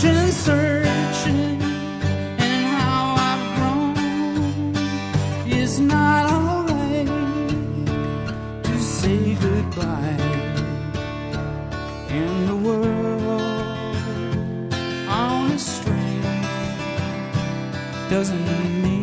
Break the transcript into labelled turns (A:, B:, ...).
A: searching, and how I've grown. It's not alright to say goodbye, and the world on a string doesn't mean